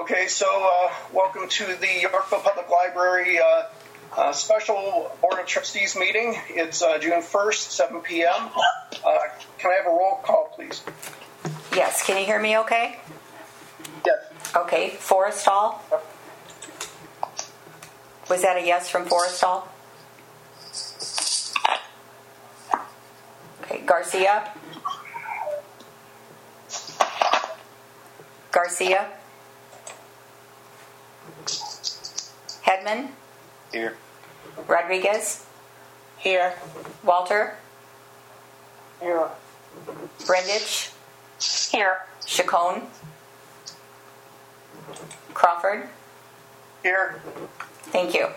Okay, so welcome to the Yorkville Public Library special Board of Trustees meeting. It's June 1st, 7 p.m. Can I have a roll call, please? Yes, can you hear me okay? Yes. Okay, Forrestal? Was that a yes from Forrestal? Okay, Garcia? Garcia? Hedman? Here. Rodriguez? Here. Walter? Here. Brendich? Here. Chacon? Crawford? Here. Thank you.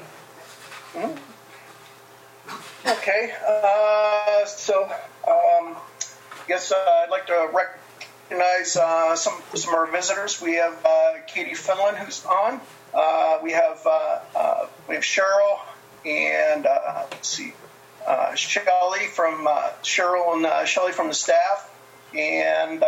Okay, I guess I'd like to recognize some of our visitors. We have Katie Finland, who's on. We have Cheryl and Shelley from Cheryl and Shelley from the staff, and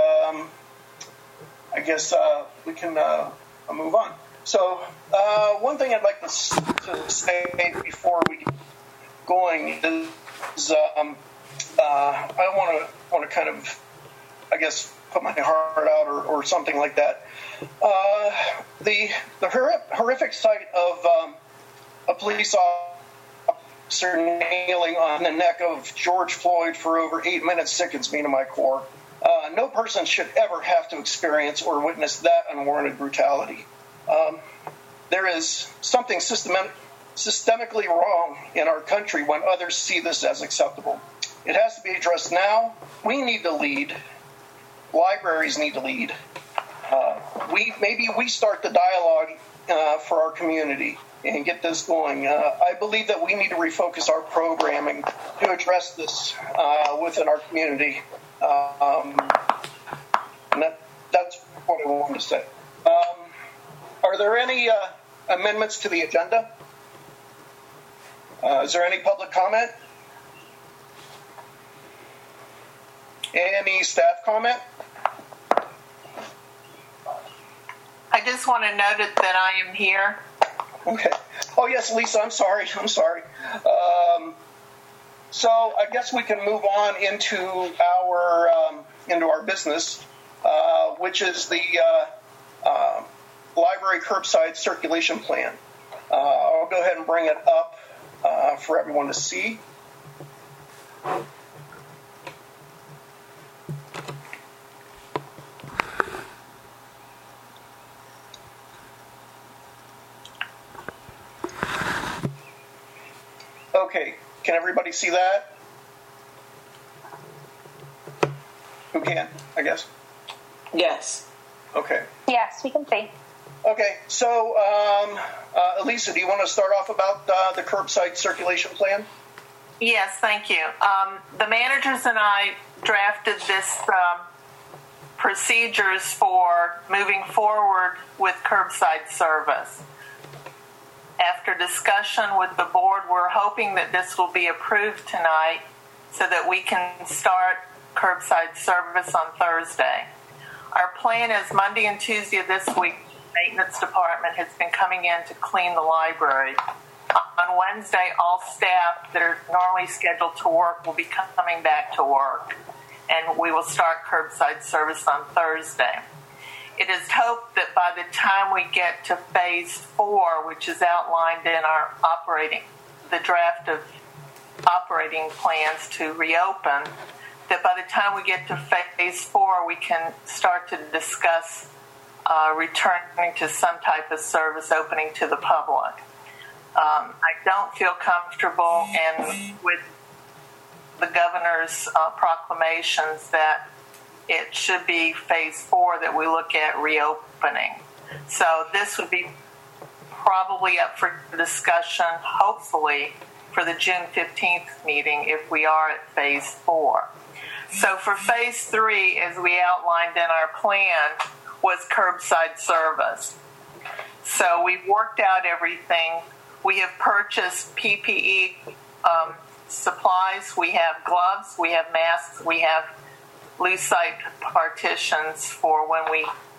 I guess we can move on. So one thing I'd like to say before we get going is I want to kind of, I guess, put my heart out or something like that. The horrific sight of a police officer kneeling on the neck of George Floyd for over 8 minutes sickens me to my core. No person should ever have to experience or witness that unwarranted brutality. There is something systemically wrong in our country when others see this as acceptable. It has to be addressed now. We need to lead. Libraries need to lead. Maybe we start the dialogue for our community and get this going. I believe that we need to refocus our programming to address this within our community. And that's what I wanted to say. Are there any amendments to the agenda? Is there any public comment? Any staff comment? I just want to note it that I am here. Okay. Oh, yes, Lisa, I'm sorry. So I guess we can move on into our business, which is the library curbside circulation plan. I'll go ahead and bring it up for everyone to see. Okay, can everybody see that? Who can, I guess? Yes. Okay. Yes, we can see. Okay, so Elisa, do you want to start off about the curbside circulation plan? Yes, thank you. The managers and I drafted this procedures for moving forward with curbside service. After discussion with the board, we're hoping that this will be approved tonight so that we can start curbside service on Thursday. Our plan is Monday and Tuesday of this week, the maintenance department has been coming in to clean the library. On Wednesday, all staff that are normally scheduled to work will be coming back to work, and we will start curbside service on Thursday. It is hoped that by the time we get to phase 4, which is outlined in our the draft of operating plans to reopen, that by the time we get to phase 4, we can start to discuss returning to some type of service opening to the public. I don't feel comfortable with the governor's proclamations that it should be phase 4 that we look at reopening. So this would be probably up for discussion, hopefully, for the June 15th meeting if we are at phase 4. So for phase 3, as we outlined in our plan, was curbside service. So we've worked out everything. We have purchased PPE supplies. We have gloves. We have masks. We have lucite partitions for when we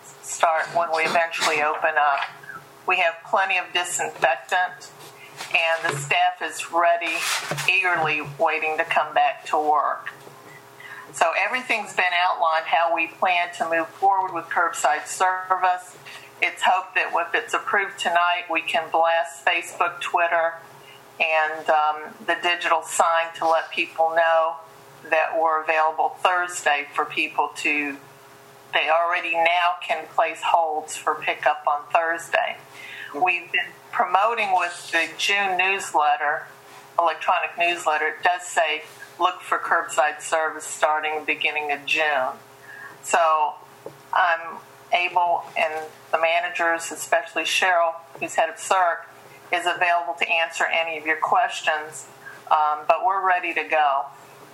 start when we eventually open up. We have plenty of disinfectant, and the staff is ready, eagerly waiting to come back to work. So everything's been outlined how we plan to move forward with curbside service. It's hoped that if it's approved tonight, we can blast Facebook, Twitter, and the digital sign to let people know that we're available Thursday for people to, they already now can place holds for pickup on Thursday. We've been promoting with the June newsletter, electronic newsletter. It does say look for curbside service starting beginning of June. So I'm able, and the managers, especially Cheryl, who's head of CERC, is available to answer any of your questions, but we're ready to go.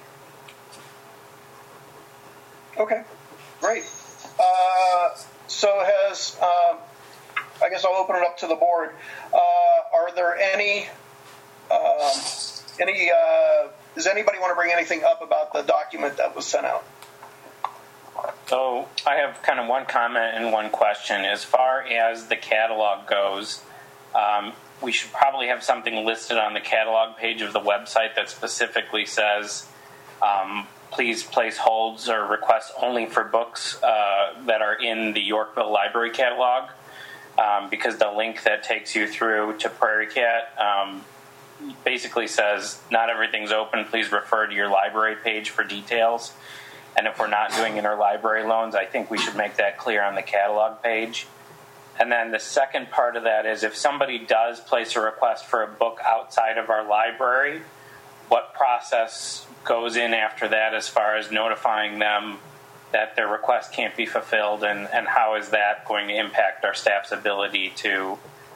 Okay, great. So has, I guess I'll open it up to the board. Are there any, does anybody want to bring anything up about the document that was sent out? So I have kind of one comment and one question. As far as the catalog goes, we should probably have something listed on the catalog page of the website that specifically says, please place holds or requests only for books that are in the Yorkville Library catalog, because the link that takes you through to Prairie Cat basically says not everything's open. Please refer to your library page for details. And if we're not doing interlibrary loans, I think we should make that clear on the catalog page. And then the second part of that is if somebody does place a request for a book outside of our library, what process goes in after that as far as notifying them that their request can't be fulfilled, and how is that going to impact our staff's ability to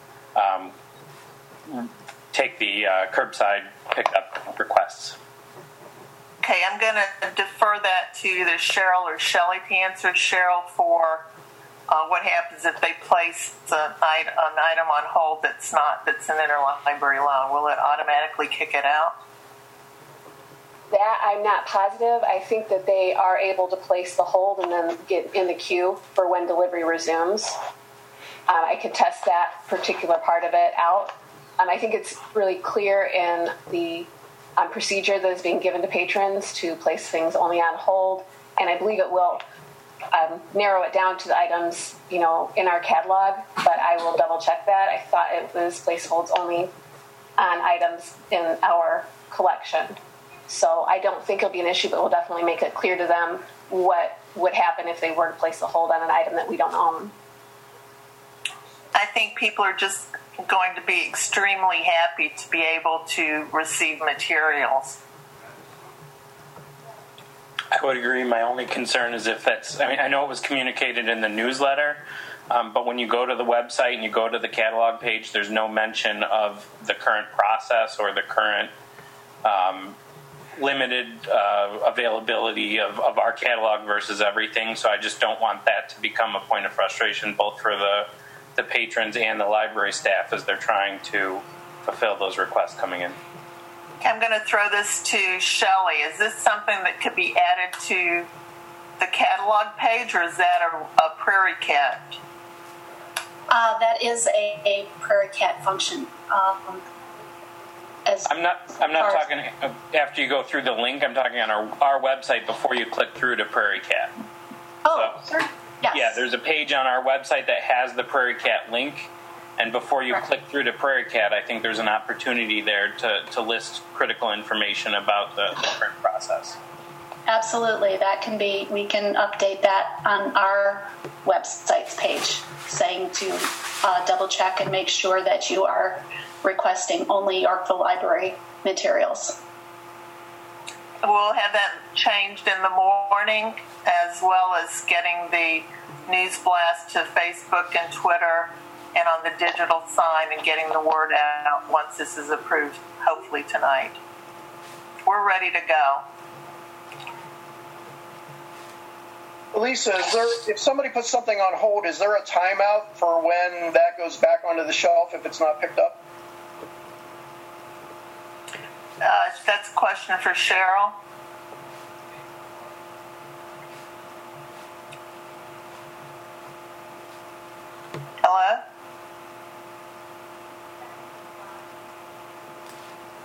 take the curbside pickup requests? Okay, I'm going to defer that to either Cheryl or Shelley to answer. Cheryl, for what happens if they place an item on hold that's an interlibrary loan? Will it automatically kick it out? That I'm not positive. I think that they are able to place the hold and then get in the queue for when delivery resumes. I could test that particular part of it out. I think it's really clear in the procedure that is being given to patrons to place things only on hold, and I believe it will narrow it down to the items, in our catalog, but I will double check that. I thought it was place holds only on items in our collection. So I don't think it'll be an issue, but we'll definitely make it clear to them what would happen if they were to place a hold on an item that we don't own. I think people are just going to be extremely happy to be able to receive materials. I would agree. My only concern is if that's, I know it was communicated in the newsletter, but when you go to the website and you go to the catalog page, there's no mention of the current process or the current limited availability of our catalog versus everything. So I just don't want that to become a point of frustration both for the patrons and the library staff as they're trying to fulfill those requests coming in. I'm going to throw this to Shelley. Is this something that could be added to the catalog page, or is that a Prairie Cat? That is a Prairie Cat function. I'm not talking after you go through the link. I'm talking on our website before you click through to Prairie Cat. Oh, so, sure. Yes. Yeah, there's a page on our website that has the Prairie Cat link, and before you click through to Prairie Cat, I think there's an opportunity there to list critical information about the current process. Absolutely, we can update that on our website's page, saying to double check and make sure that you are requesting only Yorkville Library materials. We'll have that changed in the morning, as well as getting the news blast to Facebook and Twitter and on the digital sign, and getting the word out once this is approved, hopefully tonight. We're ready to go. Lisa, if somebody puts something on hold, is there a timeout for when that goes back onto the shelf if it's not picked up? That's a question for Cheryl.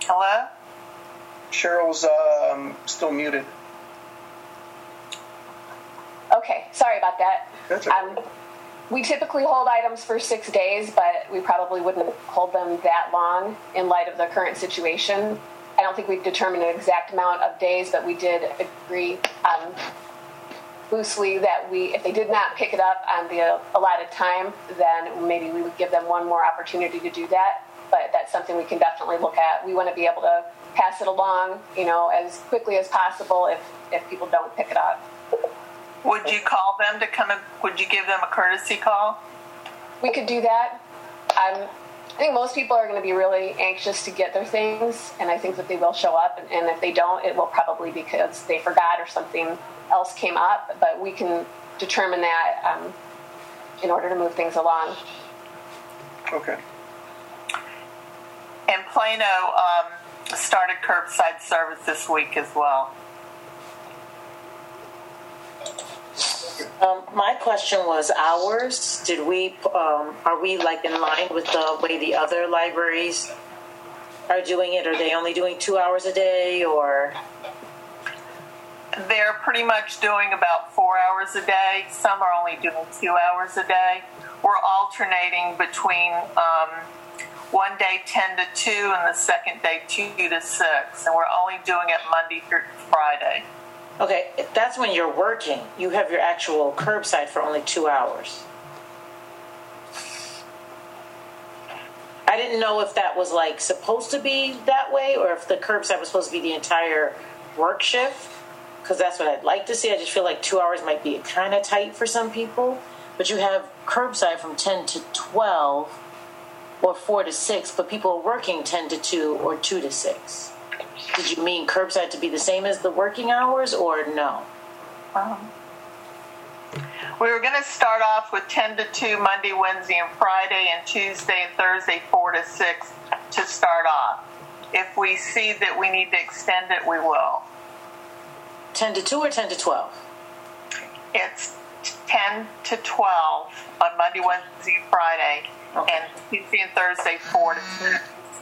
Hello? Cheryl's still muted. Okay, sorry about that. That's okay. We typically hold items for 6 days, but we probably wouldn't hold them that long in light of the current situation. I don't think we've determined an exact amount of days, but we did agree loosely that if they did not pick it up on the allotted time, then maybe we would give them one more opportunity to do that. But that's something we can definitely look at. We want to be able to pass it along, as quickly as possible if people don't pick it up. Would you call them to come in? Would you give them a courtesy call? We could do that. I think most people are going to be really anxious to get their things, and I think that they will show up. And if they don't, it will probably be because they forgot or something else came up. But we can determine that in order to move things along. Okay. And Plano started curbside service this week as well. My question was hours. Did we are we like in line with the way the other libraries are doing it? Are they only doing 2 hours a day, or? They're pretty much doing about 4 hours a day. Some are only doing 2 hours a day. We're alternating between one day 10 to 2 and the second day 2 to 6, and we're only doing it Monday through Friday. Okay, if that's when you're working. You have your actual curbside for only 2 hours. I didn't know if that was like supposed to be that way, or if the curbside was supposed to be the entire work shift, because that's what I'd like to see. I just feel like 2 hours might be kind of tight for some people. But you have curbside from 10 to 12 or 4 to 6, but people are working 10 to 2 or 2 to 6. Did you mean curbside to be the same as the working hours, or no? We were going to start off with 10 to 2 Monday, Wednesday, and Friday, and Tuesday and Thursday 4 to 6 to start off. If we see that we need to extend it, we will. 10 to 2 or 10 to 12? It's 10 to 12 on Monday, Wednesday, and Friday, okay. And Tuesday and Thursday 4 to 6.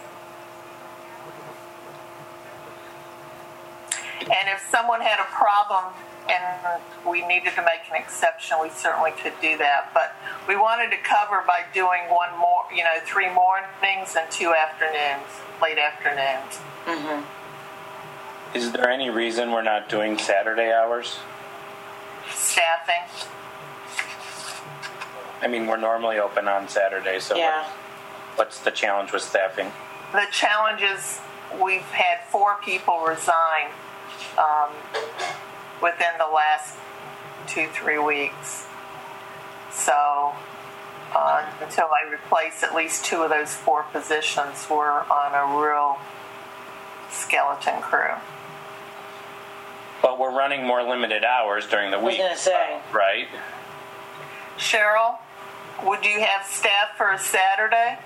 And if someone had a problem and we needed to make an exception, we certainly could do that. But we wanted to cover by doing 3 mornings and 2 afternoons, late afternoons. Mm-hmm. Is there any reason we're not doing Saturday hours? Staffing. I mean, we're normally open on Saturday, so yeah. What's the challenge with staffing? The challenge is we've had 4 people resign within the last 2-3 weeks. So until I replace at least 2 of those 4 positions, we're on a real skeleton crew. But we're running more limited hours during the week. I was going to say. Right? Cheryl, would you have staff for a Saturday?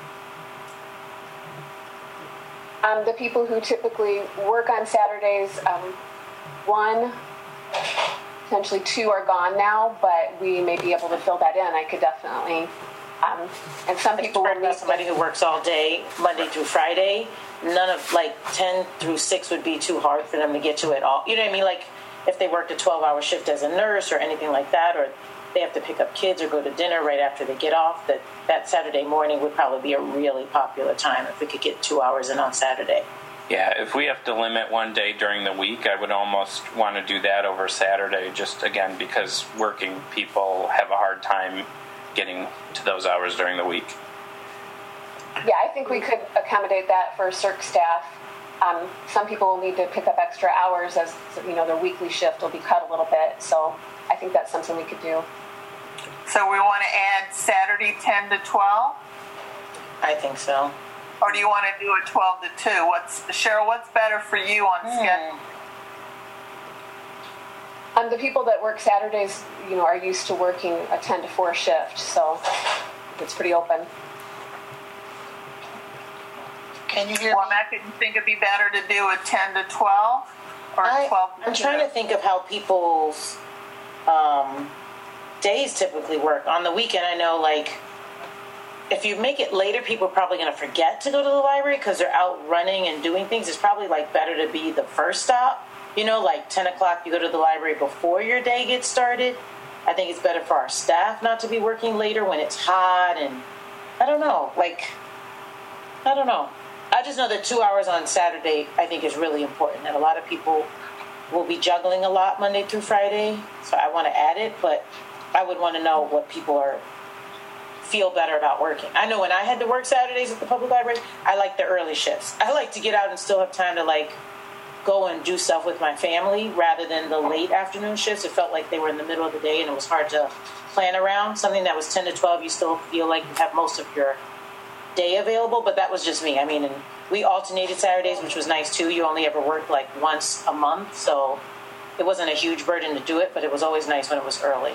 The people who typically work on Saturdays, 1, potentially 2 are gone now, but we may be able to fill that in. I could definitely, and some people will need somebody who works all day, Monday through Friday. None of 10 through 6 would be too hard for them to get to it all. You know what I mean? Like if they worked a 12-hour shift as a nurse or anything like that, or they have to pick up kids or go to dinner right after they get off, that Saturday morning would probably be a really popular time if we could get 2 hours in on Saturday. Yeah, if we have to limit one day during the week, I would almost want to do that over Saturday, just again because working people have a hard time getting to those hours during the week. Yeah, I think we could accommodate that for CERC staff. Some people will need to pick up extra hours as their weekly shift will be cut a little bit. So I think that's something we could do. So we want to add Saturday 10 to 12? I think so. Or do you want to do it 12 to 2? Cheryl, what's better for you on schedule? The people that work Saturdays, are used to working a 10 to 4 shift, so it's pretty open. Can you hear me? me? Did you think it'd be better to do a 10 to 12? Or 12 to 2? I'm trying to think of how people's days typically work. On the weekend, I know if you make it later, people are probably going to forget to go to the library because they're out running and doing things. It's probably like better to be the first stop. You know, like 10 o'clock, you go to the library before your day gets started. I think it's better for our staff not to be working later when it's hot. And I don't know. I just know that 2 hours on Saturday, I think, is really important. And a lot of people will be juggling a lot Monday through Friday. So I want to add it, but I would want to know what people feel better about working. I know when I had to work Saturdays at the public library, I like the early shifts. I like to get out and still have time to go and do stuff with my family rather than the late afternoon shifts. It felt like they were in the middle of the day and it was hard to plan around. Something that was 10 to 12, you still feel like you have most of your day available, but that was just me. I mean, and we alternated Saturdays, which was nice too. You only ever worked once a month, so it wasn't a huge burden to do it, but it was always nice when it was early.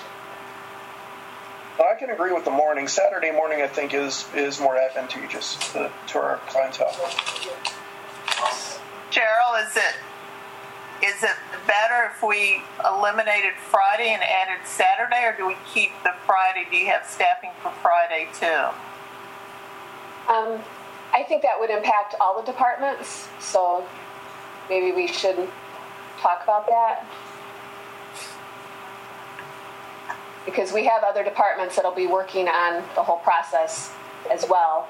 Well, I can agree with the morning. Saturday morning, I think, is more advantageous to our clientele. Cheryl, is it better if we eliminated Friday and added Saturday, or do we keep the Friday? Do you have staffing for Friday too? I think that would impact all the departments, so maybe we should talk about that. Because we have other departments that'll be working on the whole process as well.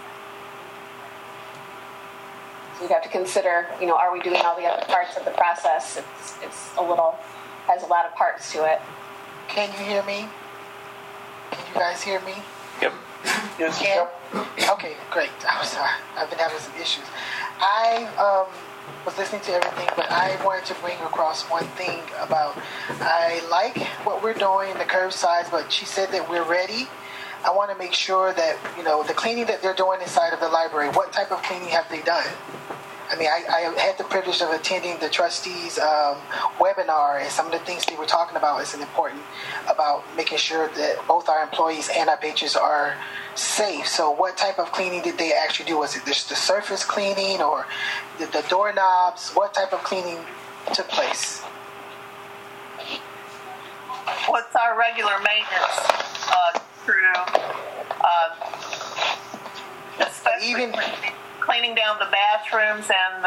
So we'd have to consider, are we doing all the other parts of the process? It's has a lot of parts to it. Can you hear me? Can you guys hear me? Yep. Yes. Yep. Okay, great. I'm sorry. I've been having some issues. I was listening to everything, but I wanted to bring across one thing about I like what we're doing, the curbside, but she said that we're ready. I want to make sure that, the cleaning that they're doing inside of the library, what type of cleaning have they done? I mean, I had the privilege of attending the trustees webinar, and some of the things they were talking about is important about making sure that both our employees and our patrons are safe. So what type of cleaning did they actually do? Was it just the surface cleaning or the doorknobs? What type of cleaning took place? What's our regular maintenance crew? Especially cleaning down the bathrooms and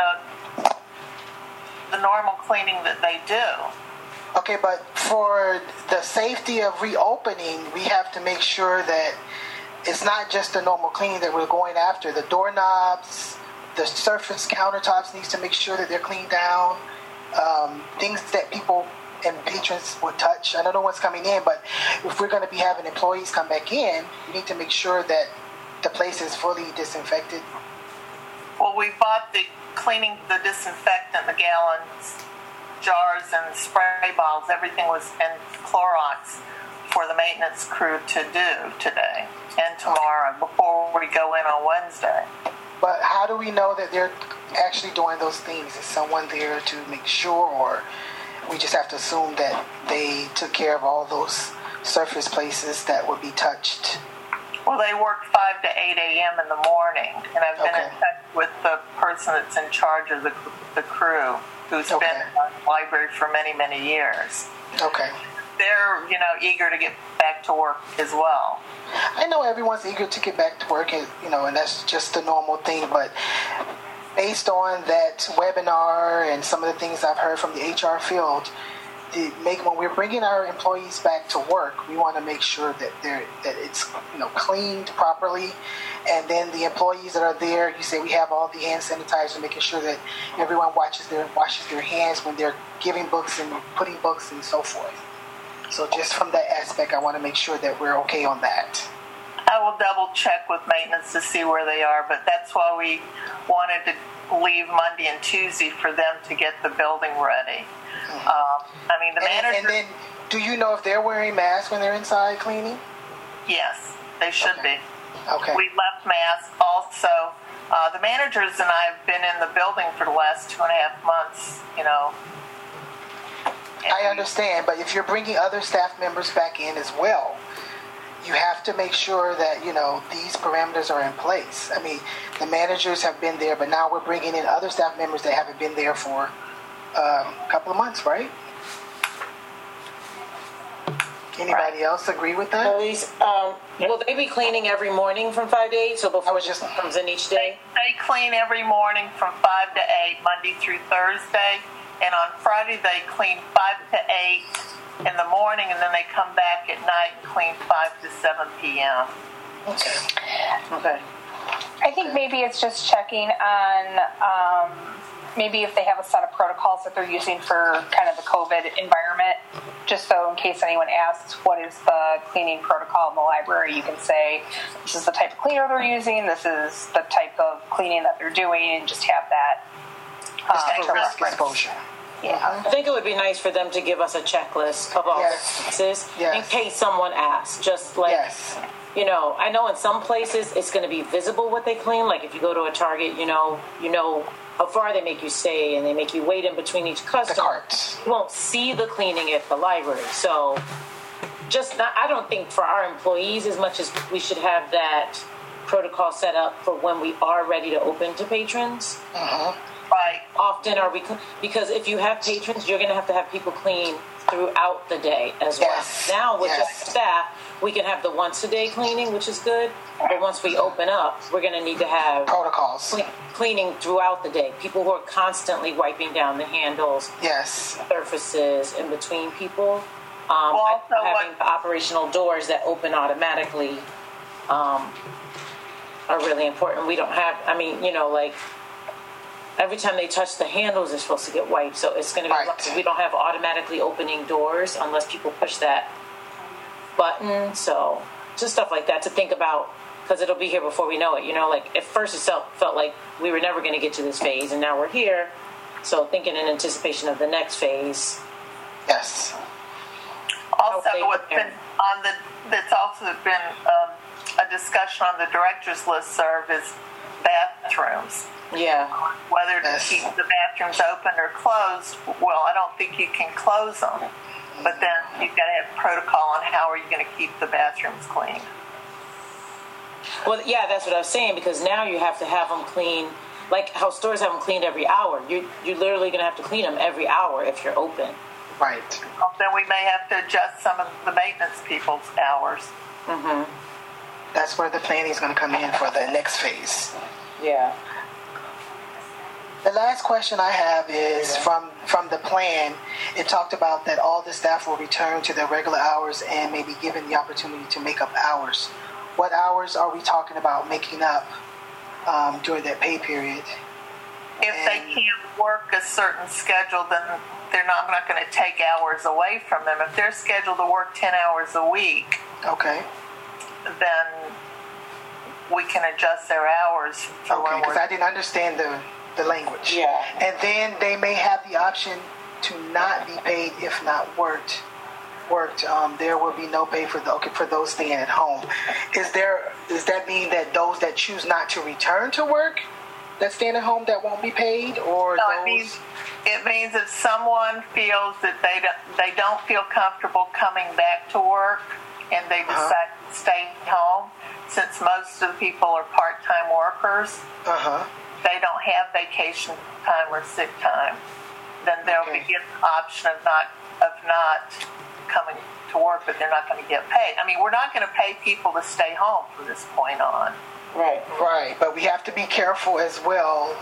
the normal cleaning that they do. Okay, but for the safety of reopening, we have to make sure that it's not just the normal cleaning that we're going after. The doorknobs, the surface countertops needs to make sure that they're cleaned down. Things that people and patrons would touch. I don't know what's coming in, but if we're going to be having employees come back in, we need to make sure that the place is fully disinfected. Well, we bought the disinfectant, the gallons, jars, and spray bottles. Everything was in Clorox for the maintenance crew to do today and tomorrow before we go in on Wednesday. But how do we know that they're actually doing those things? Is someone there to make sure, or we just have to assume that they took care of all those surface places that would be touched? Well, they work 5 to 8 a.m. in the morning, and I've been in touch with the person that's in charge of the crew, who's been in the library for many, many years. Okay. They're, eager to get back to work as well. I know everyone's eager to get back to work, and that's just the normal thing, but based on that webinar and some of the things I've heard from the HR field, when we're bringing our employees back to work, we want to make sure that it's cleaned properly, and then the employees that are there, you say we have all the hand sanitizer, making sure that everyone washes their hands when they're giving books and putting books and so forth. So just from that aspect, I want to make sure that we're okay on that. I will double check with maintenance to see where they are, but that's why we wanted to leave Monday and Tuesday for them to get the building ready. The manager... And then, do you know if they're wearing masks when they're inside cleaning? Yes, they should be. Okay. We left masks. Also, the managers and I have been in the building for the last 2.5 months, I understand, but if you're bringing other staff members back in as well, you have to make sure that, these parameters are in place. I mean, the managers have been there, but now we're bringing in other staff members that haven't been there for a couple of months, right? Anybody else agree with that? Elise, will they be cleaning every morning from 5 to 8? So before it just comes in each day? They clean every morning from 5 to 8, Monday through Thursday. And on Friday, they clean 5 to 8 in the morning, and then they come back at night and clean 5 to 7 p.m. Okay. I think maybe it's just checking on maybe if they have a set of protocols that they're using for kind of the COVID environment, just so in case anyone asks what is the cleaning protocol in the library, you can say this is the type of cleaner they're using, this is the type of cleaning that they're doing, and just have that to risk reference. exposure. Yeah. I think it would be nice for them to give us a checklist of all the instances in case someone asks. Just like, you know, I know in some places it's going to be visible what they clean. Like if you go to a Target, you know how far they make you stay, and they make you wait in between each customer. The carts. You won't see the cleaning at the library. So I don't think for our employees as much as we should have that protocol set up for when we are ready to open to patrons. Right. Often are we, because if you have patrons, you're going to have people clean throughout the day as well. Now with just staff, we can have the once a day cleaning, which is good. But once we open up, we're going to need to have protocols cleaning throughout the day. People who are constantly wiping down the handles, surfaces in between people. Having operational doors that open automatically are really important. We don't have, like every time they touch the handles, they're supposed to get wiped. So it's going to be, we don't have automatically opening doors unless people push that button. So just stuff like that to think about, because it'll be here before we know it. Like at first it felt like we were never going to get to this phase, and now we're here. So thinking in anticipation of the next phase. Yes. Also, what's been that's also been a discussion on the director's listserv is bathrooms. Yeah. Whether to keep the bathrooms open or closed. Well, I don't think you can close them, but then you've got to have protocol on how are you going to keep the bathrooms clean. Well, yeah, that's what I was saying, because now you have to have them clean, like how stores have them cleaned every hour. You're literally going to have to clean them every hour if you're open. Right. Well, then we may have to adjust some of the maintenance people's hours. Mm-hmm. That's where the planning is going to come in for the next phase. Yeah. The last question I have is from the plan. It talked about that all the staff will return to their regular hours and may be given the opportunity to make up hours. What hours are we talking about making up during that pay period? If they can't work a certain schedule, then they're not going to take hours away from them. If they're scheduled to work 10 hours a week, then we can adjust their hours. Okay, because I didn't understand the language. Yeah. And then they may have the option to not be paid if not worked. There will be no pay for those staying at home. Does that mean that those that choose not to return to work, that staying at home, that won't be paid, or no, those? It means if someone feels that they don't feel comfortable coming back to work and they decide to stay home, since most of the people are part-time workers, they don't have vacation time or sick time, then they'll be given the option of not coming to work, but they're not going to get paid. I mean, we're not going to pay people to stay home from this point on. Right. But we have to be careful as well.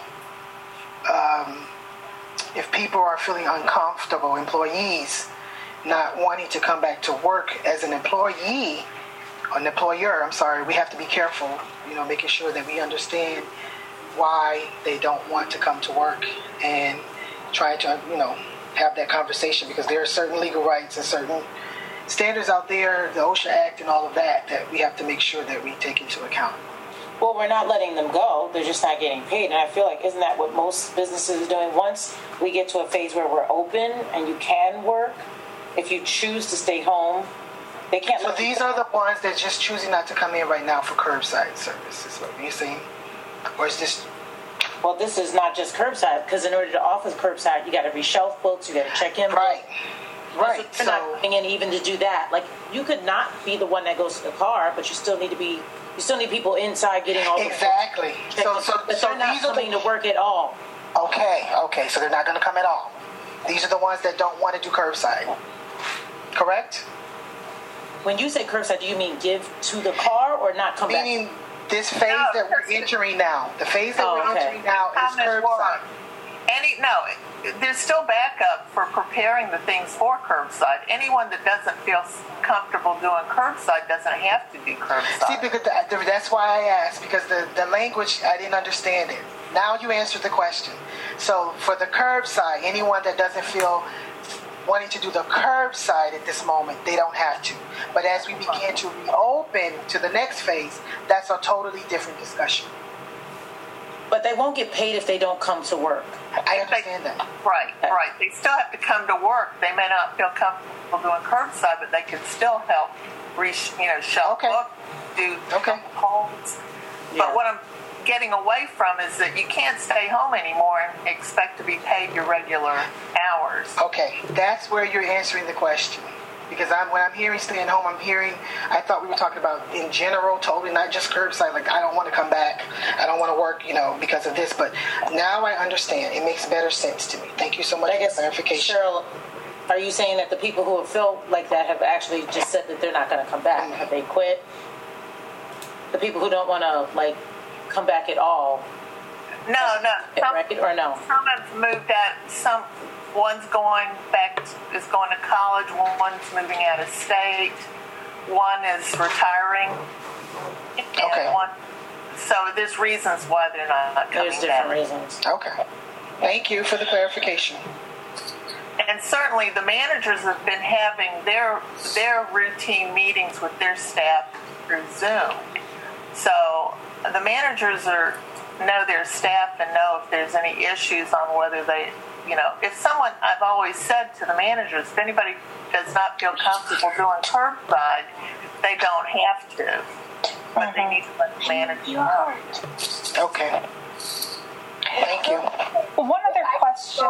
If people are feeling uncomfortable, employees not wanting to come back to work as an employee, an employer, we have to be careful, making sure that we understand why they don't want to come to work and try to, have that conversation, because there are certain legal rights and certain standards out there, the OSHA Act and all of that we have to make sure that we take into account. Well, we're not letting them go. They're just not getting paid. And I feel like, isn't that what most businesses are doing? Once we get to a phase where we're open and you can work, if you choose to stay home, they can't. So these are the ones that just choosing not to come in right now for curbside service, is what you're saying? Or is this... Well, this is not just curbside, because in order to offer curbside, you got to re-shelf books, you got to check in. Right. So you're not coming in even to do that. Like, you could not be the one that goes to the car, but you still need people inside getting all the exactly. But they're not coming to work at all. Okay. So they're not going to come at all. These are the ones that don't want to do curbside. Correct? when you say curbside, do you mean give to the car or not come back? Meaning this phase that we're entering now. The phase that we're entering now is curbside. There's still backup for preparing the things for curbside. Anyone that doesn't feel comfortable doing curbside doesn't have to do curbside. See, because that's why I asked, because the language, I didn't understand it. Now you answered the question. So for the curbside, anyone that doesn't feel wanting to do the curbside at this moment, they don't have to. But as we begin to reopen to the next phase, that's a totally different discussion. But they won't get paid if they don't come to work. I understand that. Right. They still have to come to work. They may not feel comfortable doing curbside, but they can still help, shelf book, do holds. Yeah. But what I'm getting away from is that you can't stay home anymore and expect to be paid your regular hours. Okay, that's where you're answering the question. Because when I'm hearing staying home, I thought we were talking about in general, totally not just curbside. Like, I don't want to come back. I don't want to work, because of this. But now I understand. It makes better sense to me. Thank you so much for the clarification. Cheryl, are you saying that the people who have felt like that have actually just said that they're not going to come back? Have they quit? The people who don't want to, come back at all? No. Right? Or no? Some have moved out. One's going is going to college. One's moving out of state. One is retiring. Okay. So there's reasons why they're not coming There's different back. reasons. Okay. Thank you for the clarification. And certainly the managers have been having their routine meetings with their staff through Zoom. So the managers know their staff and know if there's any issues on whether they, if someone, I've always said to the managers, if anybody does not feel comfortable doing curbside, they don't have to. But they need to let the manager know. Okay. Thank you. One other question.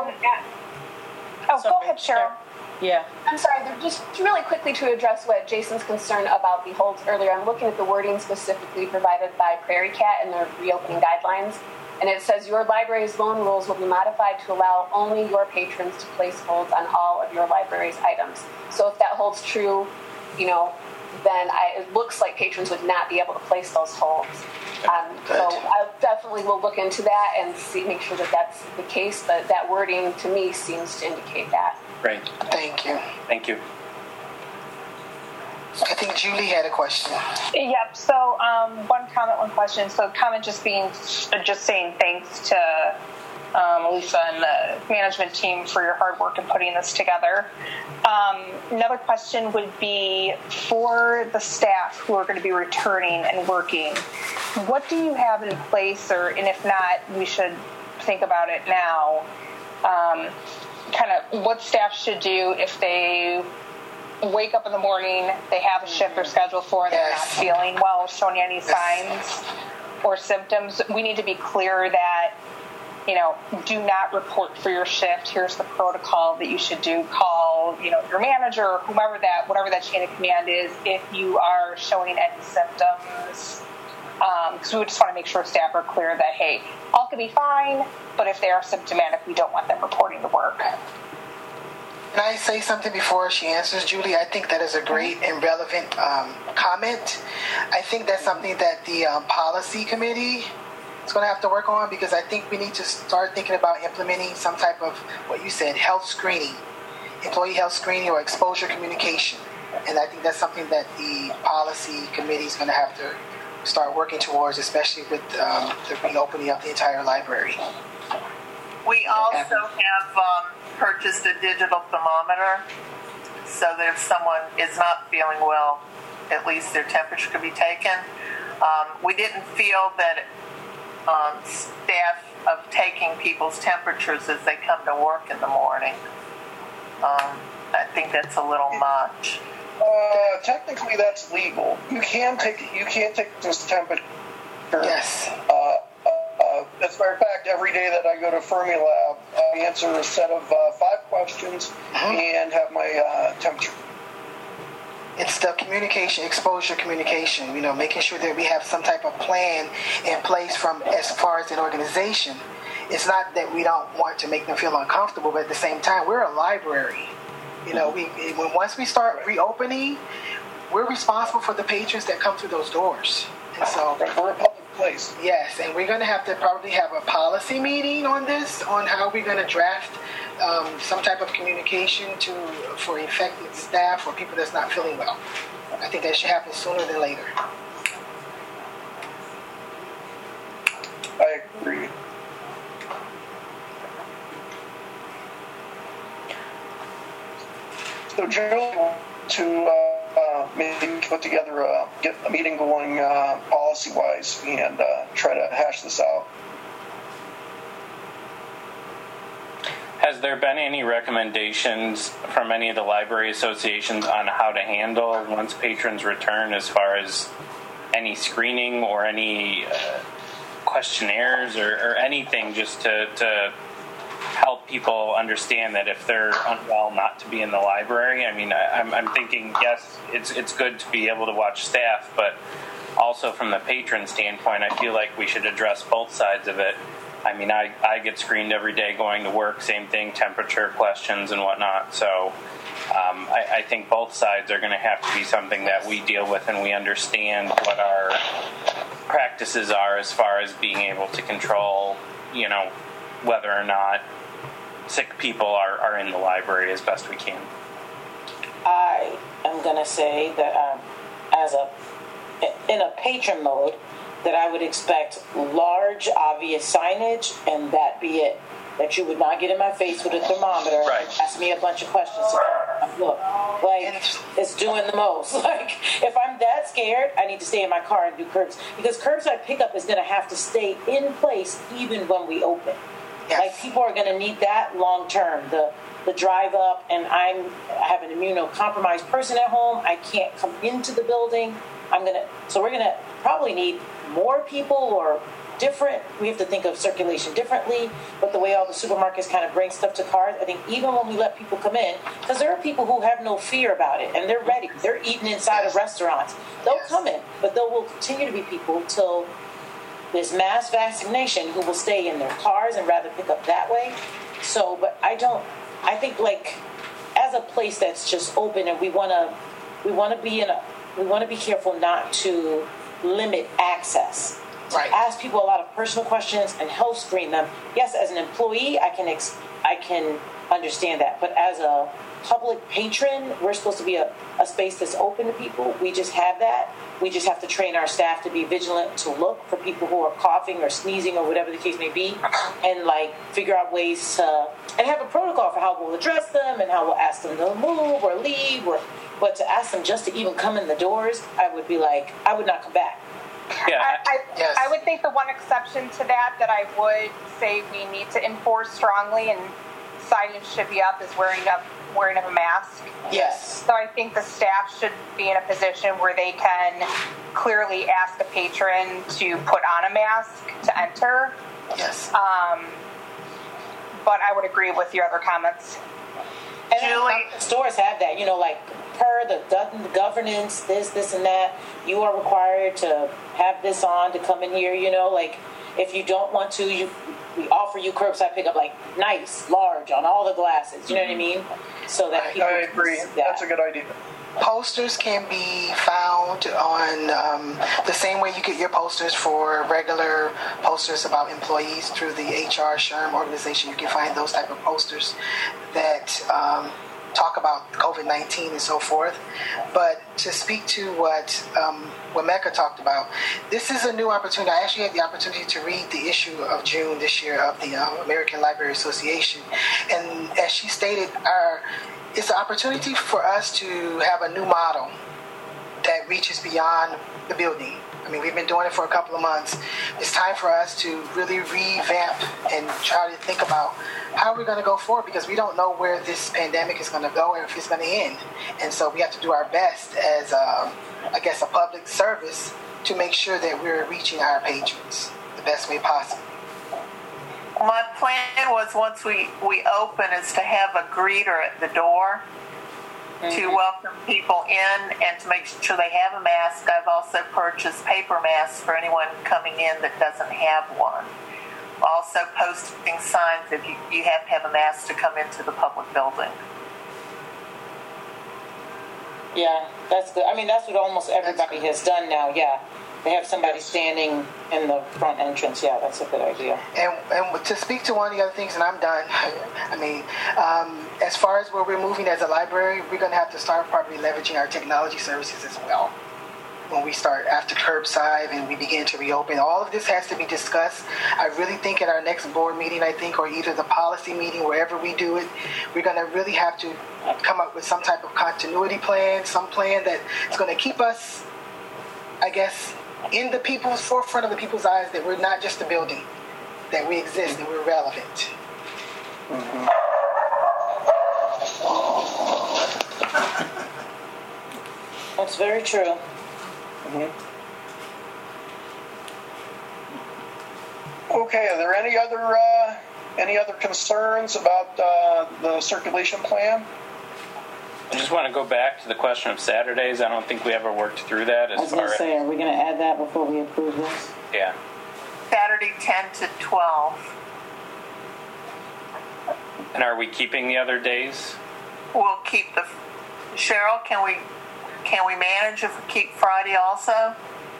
Go ahead, Cheryl. Yeah. I'm sorry, just really quickly to address what Jason's concern about the holds earlier. I'm looking at the wording specifically provided by Prairie Cat in their reopening guidelines. And it says your library's loan rules will be modified to allow only your patrons to place holds on all of your library's items. So if that holds true, then it looks like patrons would not be able to place those holds. So I definitely will look into that and make sure that that's the case. But that wording to me seems to indicate that. Great. Thank you. Thank you. I think Julie had a question. Yep. So one comment, one question. So comment just saying thanks to Lisa and the management team for your hard work in putting this together. Another question would be for the staff who are going to be returning and working. What do you have in place, and if not, we should think about it now. Kind of what staff should do if they wake up in the morning, they have a shift they're scheduled for, and they're not feeling well, showing any signs or symptoms. We need to be clear that, do not report for your shift. Here's the protocol that you should do. Call, your manager or whatever that chain of command is if you are showing any symptoms. Because we would just want to make sure staff are clear that, hey, all can be fine, but if they are symptomatic, we don't want them reporting to work. Can I say something before she answers, Julie? I think that is a great and relevant comment. I think that's something that the policy committee is going to have to work on, because I think we need to start thinking about implementing some type of, what you said, health screening, employee health screening or exposure communication. And I think that's something that the policy committee is going to have to start working towards, especially with the reopening of the entire library. We also have purchased a digital thermometer so that if someone is not feeling well, at least their temperature could be taken. We didn't feel that staff of taking people's temperatures as they come to work in the morning. I think that's a little much. Technically, that's legal. You can take this temperature. Yes. As a matter of fact, every day that I go to Fermilab, I answer a set of 5 questions and have my temperature. It's the communication, exposure communication, making sure that we have some type of plan in place from as far as an organization. It's not that we don't want to make them feel uncomfortable, but at the same time, we're a library. Once we start reopening, we're responsible for the patrons that come through those doors. And so Right, we're a public place. yes, and we're going to have to probably have a policy meeting on this, on how we're going to draft some type of communication for infected staff or people that's not feeling well. I think that should happen sooner than later. I agree. So, Joe, to maybe put together, get a meeting going policy-wise and try to hash this out. Has there been any recommendations from any of the library associations on how to handle once patrons return, as far as any screening or any questionnaires or anything, just to help people understand that if they're unwell, not to be in the library? I mean, I'm thinking, yes, it's good to be able to watch staff, but also from the patron standpoint, I feel like we should address both sides of it. I mean, I get screened every day going to work, same thing, temperature questions and whatnot. So I think both sides are going to have to be something that we deal with, and we understand what our practices are as far as being able to control, whether or not sick people are in the library as best we can. I am going to say that in a patron mode, that I would expect large, obvious signage, and that be it. That you would not get in my face with a thermometer Right. and ask me a bunch of questions. Look, it's doing the most. Like, if I'm that scared, I need to stay in my car and do curbs. Because curbside pickup is going to have to stay in place even when we open. Yes. Like, people are going to need that long term. The drive up, and I have an immunocompromised person at home. I can't come into the building. So we're going to probably need more people or different. We have to think of circulation differently, but the way all the supermarkets kind of bring stuff to cars, I think even when we let people come in, because there are people who have no fear about it and they're ready. They're eating inside of restaurants. They'll come in, but there will continue to be people till there's mass vaccination who will stay in their cars and rather pick up that way. So, but I think like as a place that's just open, and we want to be careful not to limit access. Right. Ask people a lot of personal questions and help screen them. Yes, as an employee, I can understand that, but as a public patron, we're supposed to be a space that's open to people. We just have that. We just have to train our staff to be vigilant, to look for people who are coughing or sneezing or whatever the case may be, and figure out ways to, and have a protocol for how we'll address them and how we'll ask them to move or leave, but to ask them just to even come in the doors, I would be like, I would not come back. Yeah. Yes. I would think the one exception to that I would say we need to enforce strongly, and signage should be up, is wearing of a mask. Yes. So I think the staff should be in a position where they can clearly ask a patron to put on a mask to enter. Yes. But I would agree with your other comments. And Julie? stores have that, per the governance, this and that, you are required to have this on to come in here, if you don't want to, we offer you curbside pickup, nice, large, on all the glasses, you know what I mean? So that people I agree. can see that. That's a good idea. Posters can be found on the same way you get your posters for regular posters about employees through the HR SHRM organization. You can find those type of posters that talk about COVID-19 and so forth. But to speak to what Mecca talked about, this is a new opportunity. I actually had the opportunity to read the issue of June this year of the American Library Association. And as she stated, it's an opportunity for us to have a new model that reaches beyond the building. I mean, we've been doing it for a couple of months. It's time for us to really revamp and try to think about how we're going to go forward, because we don't know where this pandemic is going to go and if it's going to end. And so we have to do our best as, a public service to make sure that we're reaching our patrons the best way possible. My plan was, once we open, is to have a greeter at the door to welcome people in and to make sure they have a mask. I've also purchased paper masks for anyone coming in that doesn't have one. Also posting signs that you have to have a mask to come into the public building. Yeah, That's good. I mean, that's what almost everybody has done now. Yeah, they have somebody standing in the front entrance. Yeah, that's a good idea. And to speak to one of the other things, and I'm done. I mean, as far as where we're moving as a library, we're going to have to start probably leveraging our technology services as well. When we start after curbside and we begin to reopen, all of this has to be discussed. I really think at our next board meeting, or either the policy meeting, wherever we do it, we're going to really have to come up with some type of continuity plan, some plan that is going to keep us, I guess, in the people's forefront of the people's eyes, that we're not just a building, that we exist and we're relevant. Mm-hmm. That's very true. Mm-hmm. Okay, are there any other concerns about the circulation plan? I just want to go back to the question of Saturdays. I don't think we ever worked through that. I was going to say, are we going to add that before we approve this? Yeah. Saturday 10 to 12. And are we keeping the other days? We'll keep the... Cheryl, can we manage if we keep Friday also?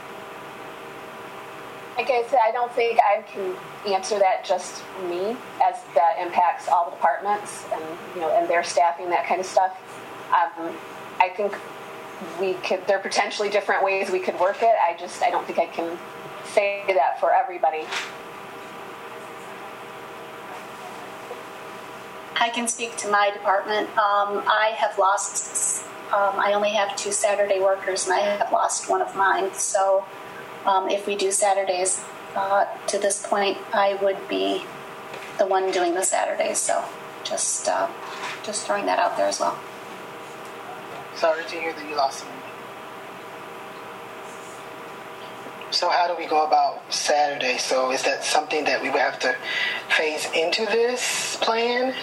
Like I said, I don't think I can answer that just me, as that impacts all the departments and and their staffing, that kind of stuff. I think there are potentially different ways we could work it. I don't think I can say that for everybody. I can speak to my department. I have lost, I only have 2 Saturday workers, and I have lost one of mine. So if we do Saturdays, to this point, I would be the one doing the Saturdays. So just throwing that out there as well. Sorry to hear that you lost someone. So how do we go about Saturday? So is that something that we would have to phase into this plan?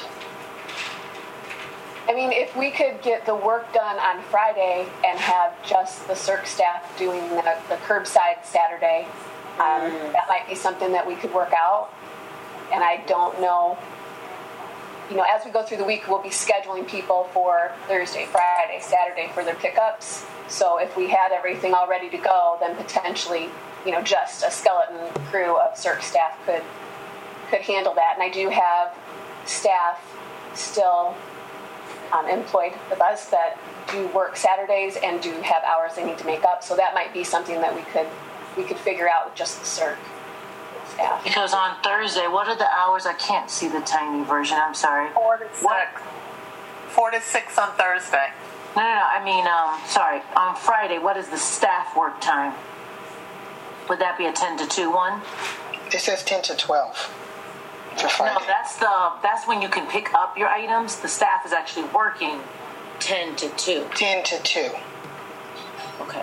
I mean, if we could get the work done on Friday and have just the CERC staff doing the curbside Saturday, that might be something that we could work out. And I don't know, as we go through the week, we'll be scheduling people for Thursday, Friday, Saturday for their pickups. So if we had everything all ready to go, then potentially, just a skeleton crew of CERC staff could handle that. And I do have staff still employed with us that do work Saturdays and do have hours they need to make up. So that might be something that we could figure out with just the CERC staff. Because on Thursday, what are the hours? I can't see the tiny version. I'm sorry. 4 to 6. 4 to 6 on Thursday. No. I mean, sorry. On Friday, what is the staff work time? Would that be a 10 to 2 one? It says 10 to 12 for Friday. No, that's when you can pick up your items. The staff is actually working 10 to 2. 10 to 2. Okay.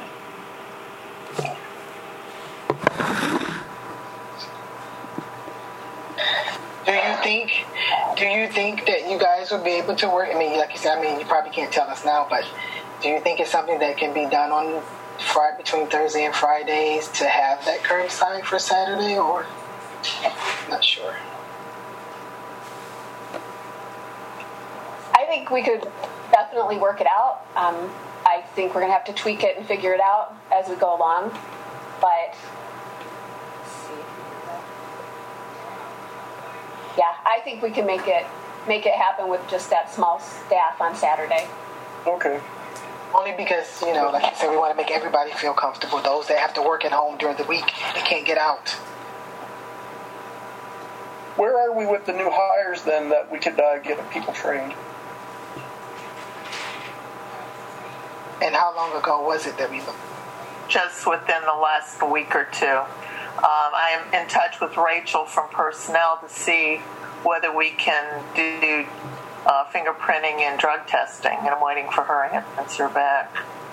Do you think that you guys would be able to work? I mean, like you said, you probably can't tell us now, but do you think it's something that can be done on Friday, between Thursday and Fridays, to have that curbside for Saturday, or not sure? I think we could definitely work it out. I think we're going to have to tweak it and figure it out as we go along. But let's see. Yeah, I think we can make it happen with just that small staff on Saturday. Okay. Only because, like you said, we want to make everybody feel comfortable. Those that have to work at home during the week, they can't get out. Where are we with the new hires then that we could get people trained? And how long ago was it that we looked? Just within the last week or two. I am in touch with Rachel from personnel to see whether we can do fingerprinting and drug testing, and I'm waiting for her answer back.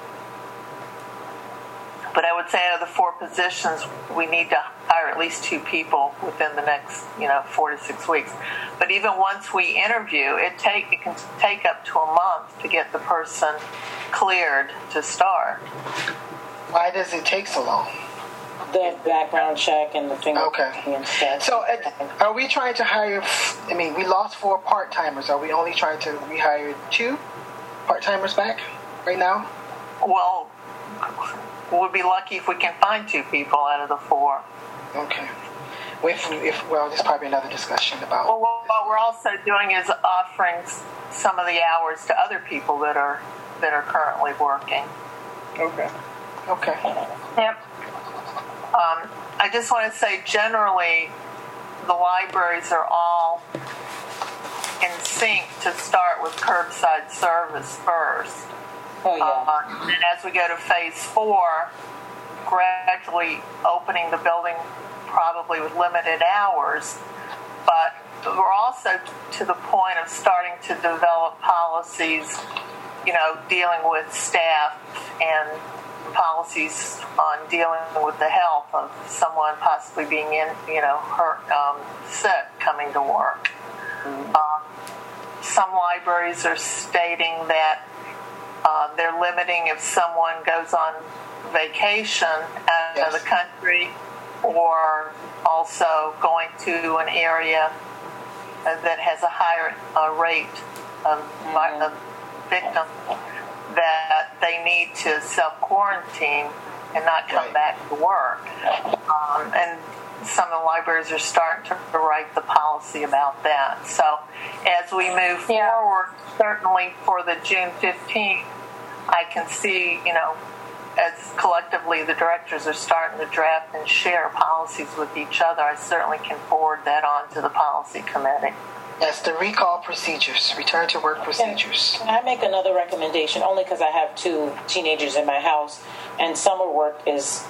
But I would say out of the 4 positions, we need to hire at least 2 people within the next, 4 to 6 weeks. But even once we interview, it can take up to a month to get the person cleared to start. Why does it take so long? The background check and the fingerprinting and stuff. So are we trying to hire, we lost 4 part-timers. Are we only trying to rehire 2 part-timers back right now? Well, we'll be lucky if we can find 2 people out of the 4. Okay. Well, there's probably another discussion about. Well, what we're also doing is offering some of the hours to other people that are currently working. Okay. Yep. I just want to say, generally, the libraries are all in sync to start with curbside service first. Oh, yeah. And as we go to phase 4, gradually opening the building probably with limited hours, but we're also to the point of starting to develop policies, dealing with staff and policies on dealing with the health of someone possibly being hurt, sick, coming to work. Some libraries are stating that they're limiting if someone goes on vacation out of the country, or also going to an area that has a higher rate of victims, that they need to self-quarantine and not come back to work. And some of the libraries are starting to write the policy about that. So as we move forward, certainly for the June 15th, I can see, as collectively the directors are starting to draft and share policies with each other, I certainly can forward that on to the policy committee. Yes, the recall procedures, return to work procedures. Can I make another recommendation? Only because I have 2 teenagers in my house, and summer work is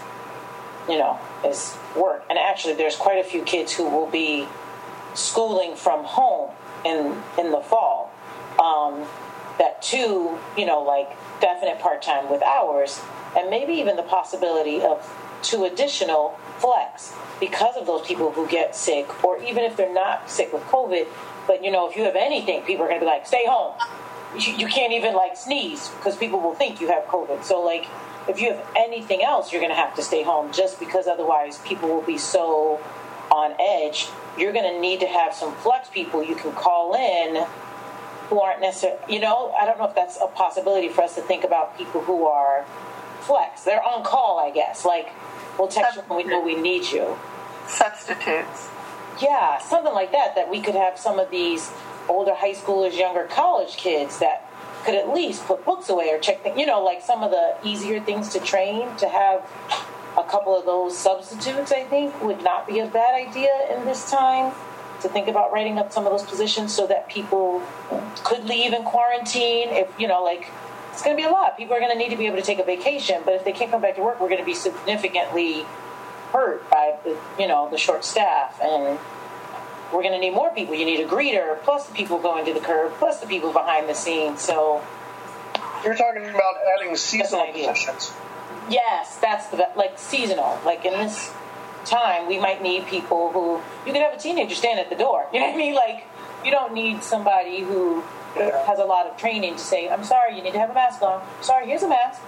work. And actually, there's quite a few kids who will be schooling from home in the fall. That too, definite part-time with hours, and maybe even the possibility of 2 additional flex because of those people who get sick, or even if they're not sick with COVID, but if you have anything, people are going to be like, stay home. You can't even sneeze because people will think you have COVID. So if you have anything else, you're going to have to stay home, just because otherwise people will be so on edge. You're going to need to have some flex people you can call in who aren't necessarily, I don't know if that's a possibility for us to think about people who are flex. They're on call, I guess. We'll text you when we know we need you. Substitutes. Yeah, something like that we could have some of these older high schoolers, younger college kids that could at least put books away or check things, some of the easier things to train. To have a couple of those substitutes, I think, would not be a bad idea in this time, to think about writing up some of those positions so that people could leave in quarantine. If, it's going to be a lot. People are going to need to be able to take a vacation, but if they can't come back to work, we're going to be significantly hurt by the short staff, and we're going to need more people. You need a greeter, plus the people going to the curb, plus the people behind the scenes. So you're talking about adding seasonal positions. Yes, that's seasonal. In this time, we might need people who, you could have a teenager stand at the door. You know what I mean? You don't need somebody who has a lot of training to say, I'm sorry, you need to have a mask on. Sorry, here's a mask.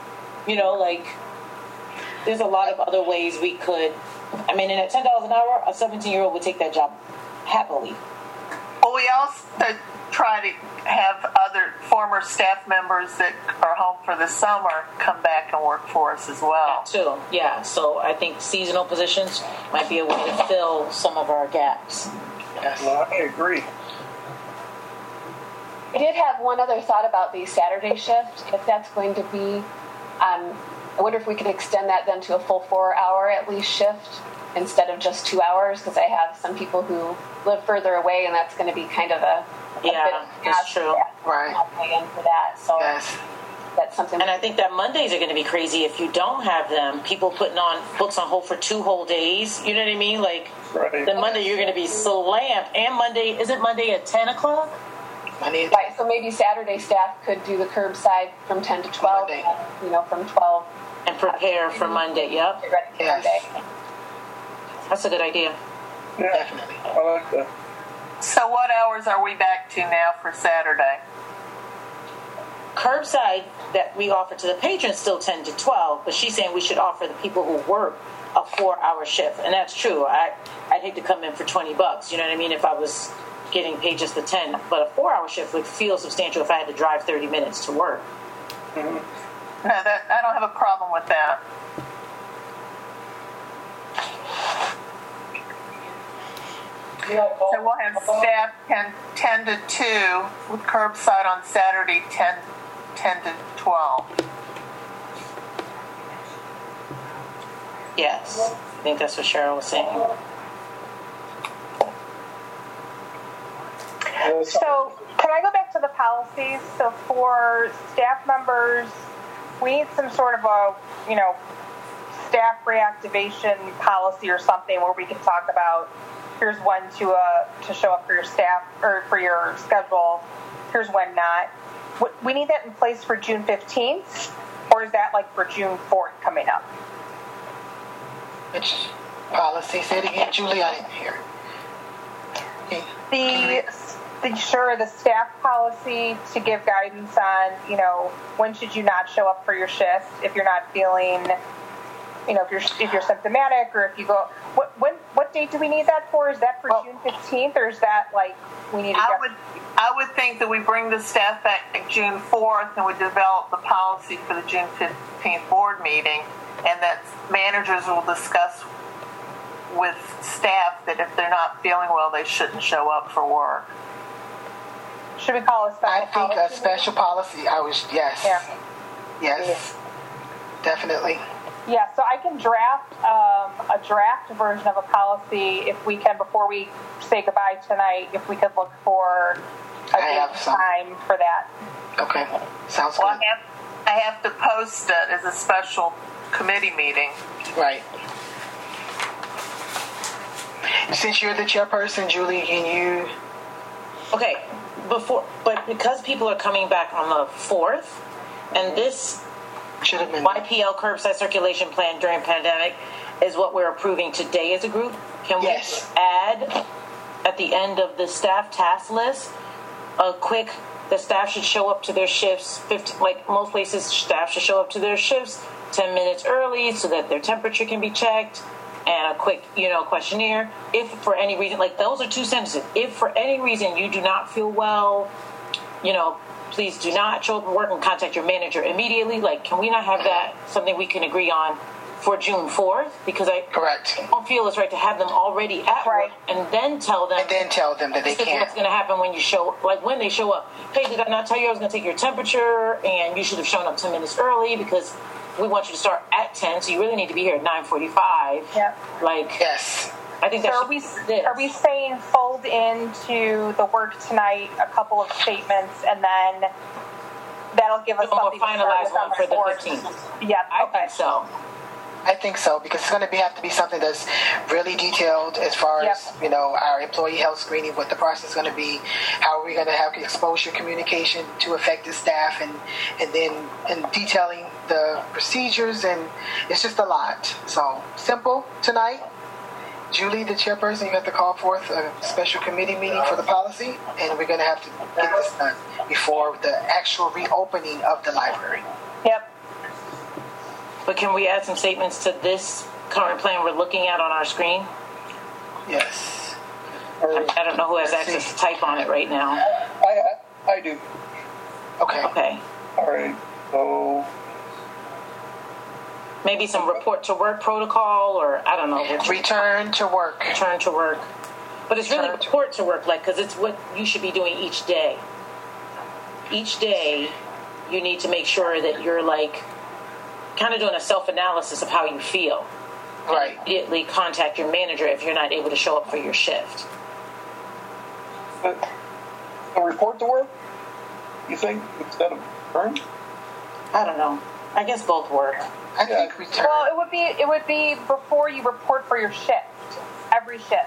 There's a lot of other ways we could. And at $10 an hour, a 17-year-old would take that job happily. Well, we also try to have other former staff members that are home for the summer come back and work for us as well. That too, yeah. So I think seasonal positions might be a way to fill some of our gaps. Yes, I agree. I did have one other thought about the Saturday shift. If that's going to be, I wonder if we could extend that then to a full 4-hour at least shift instead of just 2 hours, because I have some people who live further away, and that's going to be kind of a bit that's true. Right. For that. So yes. That's something. And I think that Mondays are going to be crazy if you don't have them. People putting on books on hold for 2 whole days. You know what I mean? Right. Then Monday you're going to be slammed. And Monday, isn't Monday at 10 o'clock? Right, so maybe Saturday staff could do the curbside from 10 to 12, from 12. And prepare for Monday, yep. Get ready for Monday. That's a good idea. Yeah, definitely. I like that. So what hours are we back to now for Saturday? Curbside that we offer to the patrons still 10 to 12, but she's saying we should offer the people who work a 4-hour shift. And that's true. I'd hate to come in for $20, you know what I mean, if I was getting paid just the 10, but a 4-hour shift would feel substantial if I had to drive 30 minutes to work. Mm-hmm. No, I don't have a problem with that. So we'll have staff 10 to 2 with curbside on Saturday 10 to 12. Yes, I think that's what Cheryl was saying. So, can I go back to the policies? So, for staff members, we need some sort of a, staff reactivation policy or something where we can talk about here's when to show up for your staff or for your schedule. Here's when not. We need that in place for June 15th, or is that like for June 4th coming up? Which policy? Say it again, Julie. I didn't hear. The staff policy to give guidance on, when should you not show up for your shift if you're not feeling, if you're symptomatic, or if you go. What date do we need that for? Is that for June 15th, or is that like we need to? I would think that we bring the staff back June 4th and we develop the policy for the June 15th board meeting, and that managers will discuss with staff that if they're not feeling well, they shouldn't show up for work. Should we call a special policy? I think a special policy. Yes. Yeah. Yes. Definitely. Yeah, so I can draft a draft version of a policy if we can, before we say goodbye tonight, if we could look for a date and time for that. Okay. Sounds good. I have to post it as a special committee meeting. Right. Since you're the chairperson, Julie, can you... Okay, but because people are coming back on the 4th, and this should have been YPL curbside circulation plan during pandemic is what we're approving today as a group, can we add at the end of the staff task list the staff should show up to their shifts, like most places, staff should show up to their shifts 10 minutes early so that their temperature can be checked, and a quick, questionnaire. If for any reason, like those are 2 sentences. If for any reason you do not feel well, please do not show up at work and contact your manager immediately. Like, can we not have that something we can agree on for June 4th? Because I don't feel it's right to have them already at work and then tell them. And then tell them that they can't. What's going to happen when when they show up. Hey, did I not tell you I was going to take your temperature and you should have shown up 10 minutes early because we want you to start at 10, so you really need to be here at 9:45. Yeah. Yes. I think so. Are we saying fold into the work tonight a couple of statements, and then that'll give us something to finalize one for the 15th? Yeah, I think so. I think so, because it's going to have to be something that's really detailed as far as, our employee health screening, what the process is going to be, how are we going to have exposure communication to affected staff, and then detailing the procedures, and it's just a lot. So, simple tonight. Julie, the chairperson, you have to call forth a special committee meeting for the policy, and we're going to have to get this done before the actual reopening of the library. Yep. But can we add some statements to this current plan we're looking at on our screen? Yes. I don't know who has access to type on it right now. I do. Okay. All right. So maybe some report to work protocol, or I don't know. Return to work. Return to work. But it's really report to work, because it's what you should be doing each day. Each day, you need to make sure that you're kind of doing a self-analysis of how you feel. Right. And immediately contact your manager if you're not able to show up for your shift. A report to work, you think, instead of return? I don't know. I guess both work. I think return. Well, it would be before you report for your shift. Every shift.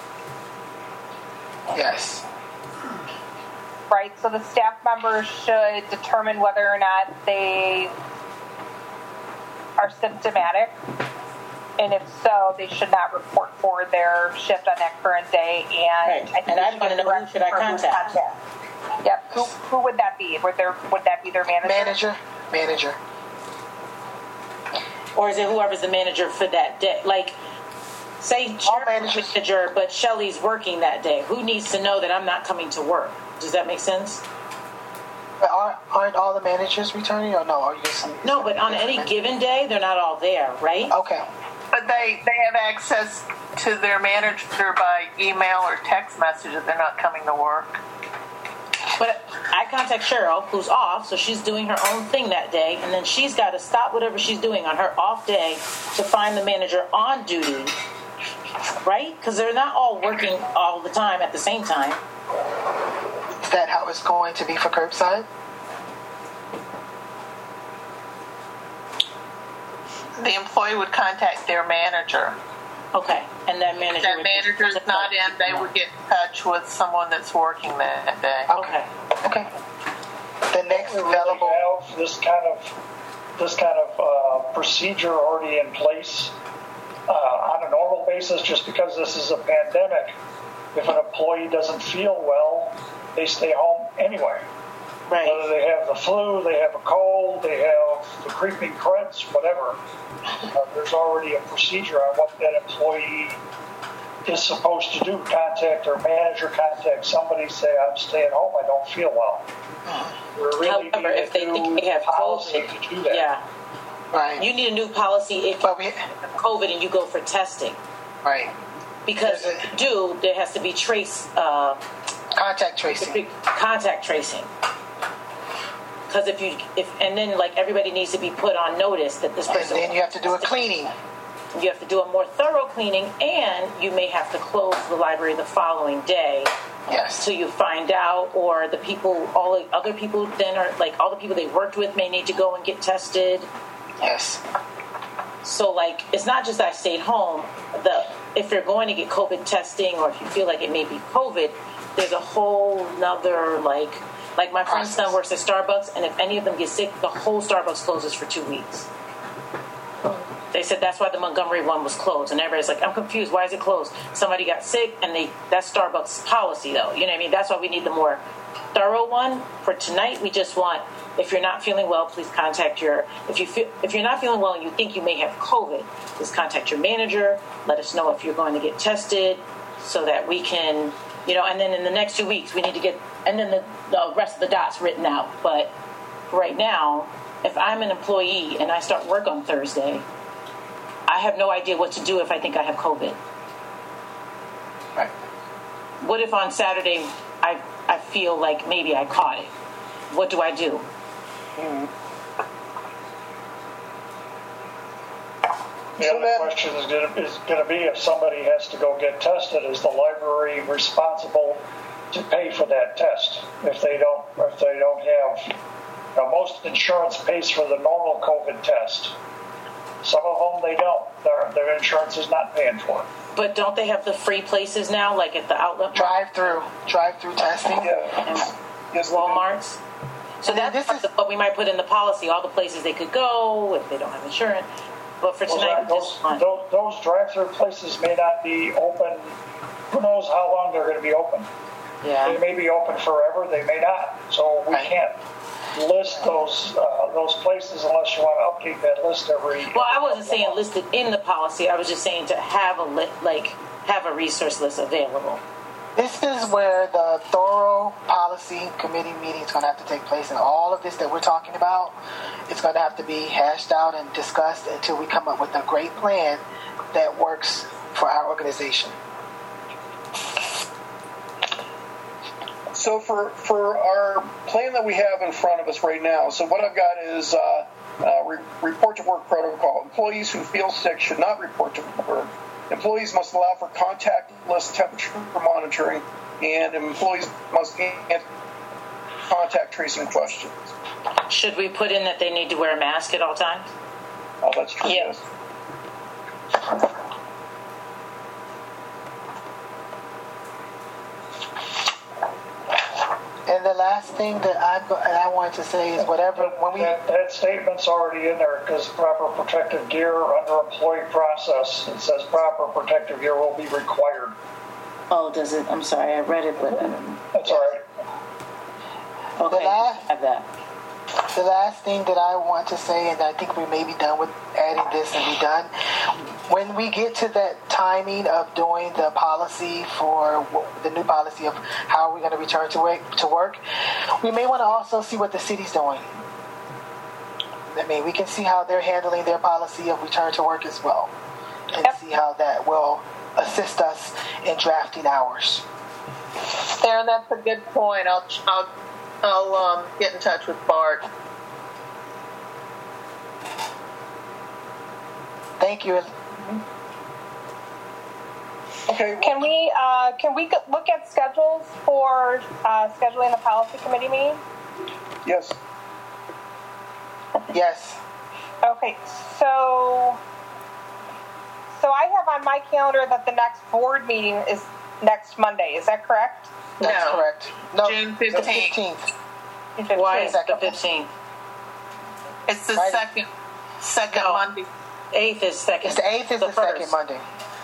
Yes. Right, so the staff members should determine whether or not they are symptomatic, and if so, they should not report for their shift on that current day. And I think I want to know who should I contact. Yep. Who would that be? Would that be their manager? Manager. Or is it whoever's the manager for that day? Say manager, but Shelly's working that day. Who needs to know that I'm not coming to work? Does that make sense? Aren't all the managers returning, or no? Are you just No, but on any given day, they're not all there, right? Okay. But they have access to their manager by email or text message if they're not coming to work. But I contact Cheryl, who's off, so she's doing her own thing that day, and then she's got to stop whatever she's doing on her off day to find the manager on duty, right? Because they're not all working all the time at the same time. Is that how it's going to be for curbside? The employee would contact their manager. Okay, and that manager. If that manager's not in, they would get in touch with someone that's working that day. Okay. Okay. The next We really available. have this kind of procedure already in place on a normal basis. Just because this is a pandemic, if an employee doesn't feel well, they stay home anyway. Right. Whether they have the flu, they have a cold, they have the creeping creds, whatever. There's already a procedure on what that employee is supposed to do. Contact their manager, contact somebody, say, I'm staying home, I don't feel well. We're really However, if they think they have policy COVID, to do that. yeah, Right. you need a new policy if you But we, have COVID and you go for testing. right. Because There's if you do, there has to be Contact tracing. contact tracing. Because and then like everybody needs to be put on notice that this And person. then you have to do a cleaning. You have to do a more thorough cleaning, and you may have to close the library the following day Yes. till you find out, or the people, all the other people, then are like all the people they worked with may need to go and get tested. Yes. So like it's not just that I stayed home. If you're going to get COVID testing, or if you feel like it may be COVID, there's a whole nother like my friend's son works at Starbucks, and if any of them get sick, the whole Starbucks closes for 2 weeks. They said that's why the Montgomery one was closed, and everybody's like, I'm confused. Why is it closed? Somebody got sick, and that's Starbucks policy, though. You know what I mean? That's why we need the more thorough one. For tonight, we just want, if you're not feeling well, please contact if you're not feeling well and you think you may have COVID, please contact your manager. Let us know if you're going to get tested, so that we can, and then in the next 2 weeks we need to get, and then the rest of the dots written out. But right now, if I'm an employee and I start work on Thursday, I have no idea what to do if I think I have COVID. Right. What if on Saturday I feel like maybe I caught it? What do I do? The other question is going to be if somebody has to go get tested, is the library responsible to pay for that test? If they don't have, most insurance pays for the normal COVID test. Some of them they don't. Their insurance is not paying for it. But don't they have the free places now, like at the outlet Drive-through testing. and Walmarts? So that's what we might put in the policy, all the places they could go if they don't have insurance. But for tonight, those drive-through places may not be open. Who knows how long they're going to be open? Yeah. They may be open forever. They may not. So we can't list those places unless you want to update that list every. Well, I wasn't saying listed in the policy. I was just saying to have a resource list available. This is where the thorough policy committee meeting is going to have to take place, and all of this that we're talking about is going to have to be hashed out and discussed until we come up with a great plan that works for our organization. So for our plan that we have in front of us right now, so what I've got is report to work protocol. Employees who feel sick should not report to work. Employees must allow for contactless temperature monitoring, and employees must answer contact tracing questions. Should we put in that they need to wear a mask at all times? Oh, that's true. Yeah. Yes. And the last thing that I wanted to say is that statement's already in there, because proper protective gear under employee process, it says proper protective gear will be required. Oh, does it? I'm sorry, I read it, but That's all right. okay. The last- I have that. the last thing that I want to say, and I think we may be done with adding this and be done. When we get to that timing of doing the policy for the new policy of how we're going to return to work, we may want to also see what the city's doing. I mean, we can see how they're handling their policy of return to work as well, and see how that will assist us in drafting ours. Darren, that's a good point. I'll get in touch with Bart. Thank you. Okay. Can we look at schedules for scheduling the policy committee meeting? Yes. Yes. Okay, so I have on my calendar that the next board meeting is next Monday. Is that correct? That's correct. No, June the 15th. 15th. Why is that the 15th? It's the Right. second No. Monday. 8th is second. It's the 8th is the second first. Monday.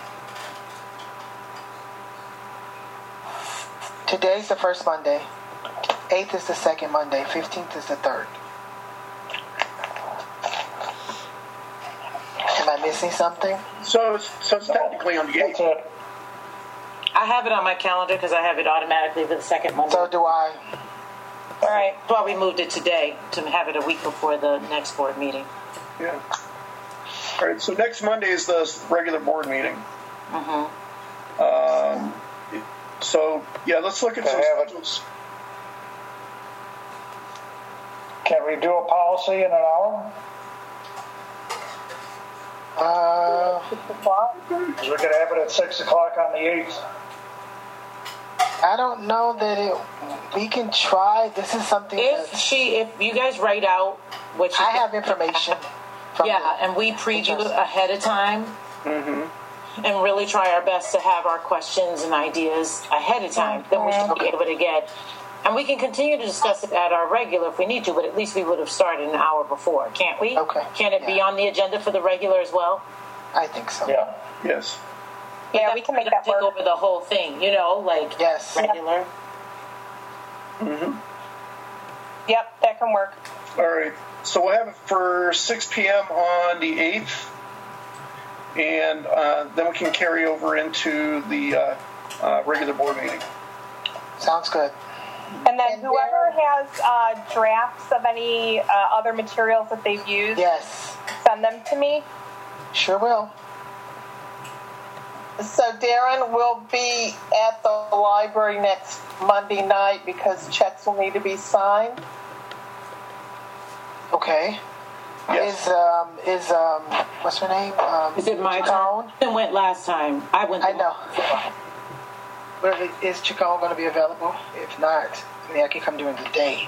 Today's the first Monday. 8th is the second Monday. 15th is the third. Am I missing something? So it's technically on the 8th. That's it. I have it on my calendar because I have it automatically for the second Monday. So do I. All right. That's why we moved it today to have it a week before the next board meeting. Yeah. All right. So next Monday is the regular board meeting. So yeah, let's look at some schedules. Can we do a policy in an hour? Because we could have it at 6 o'clock on the 8th. I don't know that we can try. This is something If you guys write out what you I have information. From and we preview ahead of time, and really try our best to have our questions and ideas ahead of time, then we should be able to get, and we can continue to discuss it at our regular if we need to, but at least we would have started an hour before, can't we? Okay. Can it be on the agenda for the regular as well? I think so. Yeah. Yes. Yeah, we can make that take work. over the whole thing, like Yes. regular. Yep, that can work. All right. So we'll have it for 6 p.m. on the 8th, and then we can carry over into the regular board meeting. Sounds good. And then whoever has drafts of any other materials that they've used, Yes. send them to me. Sure will. So Darren will be at the library next Monday night because checks will need to be signed. Okay. Yes. Is what's her name? Is it my Chacon? turn? I went last time. I went. I know. But is Chacon going to be available? If not, I can come during the day.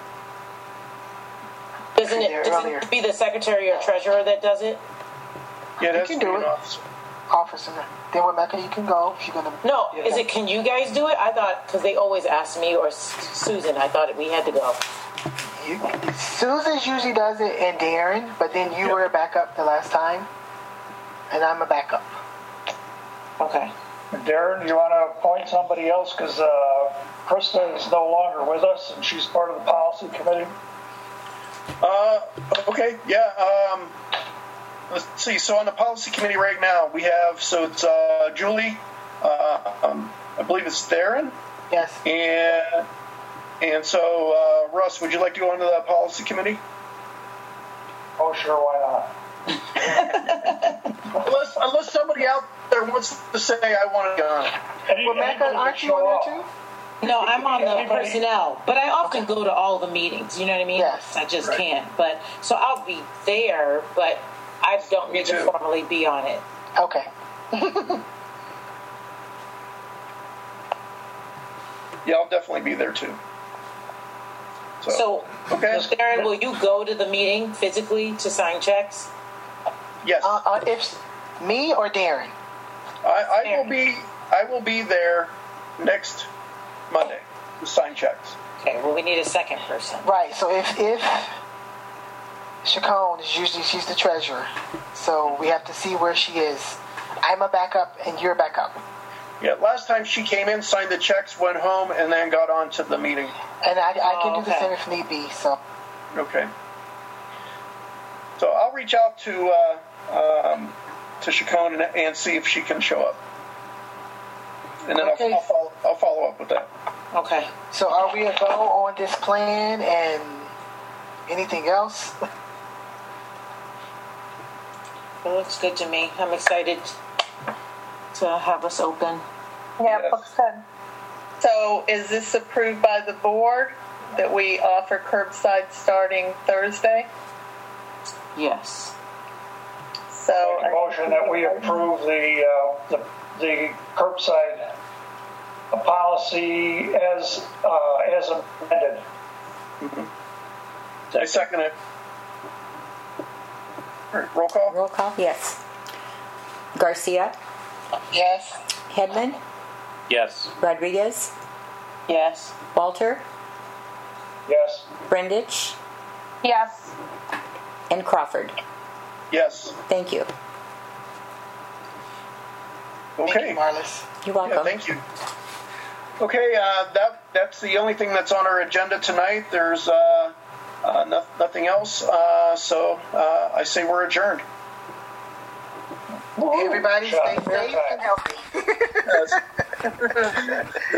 Doesn't it be the secretary or treasurer that does it? Yeah, that's can do it. Officer. Then Rebecca, you can go if you're going to. No, is it? Can you guys do it? I thought because they always ask me or Susan. I thought we had to go. Susan usually does it, and Darren, but then you were a backup the last time, and I'm a backup. Okay. Darren, you want to appoint somebody else because Krista is no longer with us and she's part of the policy committee? Okay. Yeah. Let's see. So on the policy committee right now, we have it's Julie. I believe it's Darren. Yes. And so, Russ, would you like to go into the policy committee? Oh, sure, why not? Unless somebody out there wants to say I want to go on it. Rebecca, aren't you on there too? No, I'm on the personnel, but I often go to all the meetings. You know what I mean? Yes. I just can't. But so I'll be there, but I don't need to formally be on it. Okay. Yeah, I'll definitely be there too. So, okay. Darren, will you go to the meeting physically to sign checks? Yes. If me or Darren? I will be there next Monday to sign checks. Okay. Well, we need a second person. Right. So if Chacon is usually she's the treasurer, so we have to see where she is. I'm a backup and you're a backup. Yeah, last time she came in, signed the checks, went home, and then got on to the meeting. And I can do the same if need be. So Okay. So I'll reach out to Chacon and see if she can show up, and then Okay. I'll follow up with that. Okay. So are we a go on this plan and anything else? It looks good to me. I'm excited to have us open. Yeah, Yes. looks good. So is this approved by the board that we offer curbside starting Thursday? Yes. So Make a motion that we approve the curbside policy as amended. I second it. All right, roll call. Roll call? Yes. Garcia? yes. Hedman? Yes. Rodriguez? Yes. Walter? Yes. Brendich? Yes. And Crawford? Yes. Thank you. Okay. Thank you, Marlis. You're Yeah, welcome. thank you. Okay, that's the only thing that's on our agenda tonight. There's nothing else, so I say we're adjourned. Everybody stay Yeah, safe and healthy. Yes.